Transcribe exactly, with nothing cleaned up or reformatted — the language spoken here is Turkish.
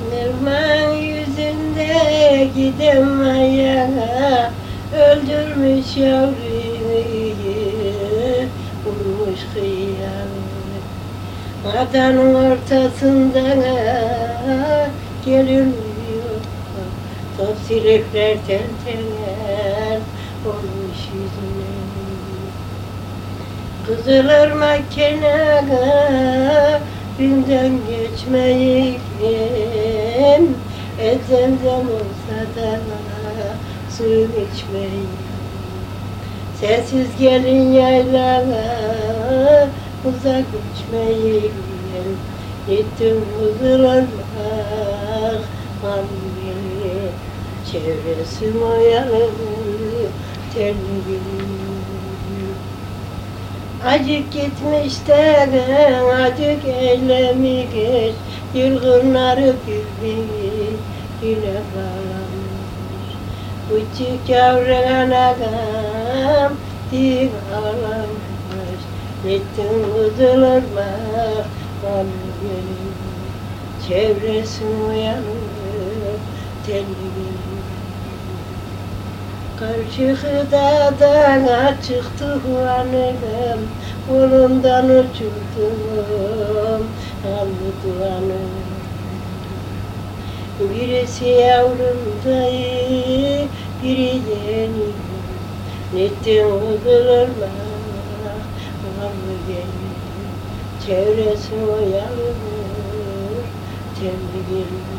Irmağın yüzünde gidem ayağa, öldürmüş yavruyu, vurmuş kıyamı. Adanın ortasında gelmiyor, topsilekler tel tel olmuş yüzüne. Kızılırmak kenarı günden geçmeyeyim, Ezemzem olsa da suyum içmeyeyim. Sensiz gelin yaylana uzak uçmayayım, gittim Kızılırmak Mangili, çevresi mayalı telli. Acık gitmiş de acık eylemiş, yılgınları bilmiş, yine bağlamış. Küçük yavru anam dik ağlamış, gittim Kızılırmak Mangili, çevresi uyanır telli. Karşı dağdan çıktı hanım, kolumdan uçurdum allı duanım. Birisi yavrumdayı, biri yeğenim, gittim Kızılırmak Mangili, çevresi uyanır telli.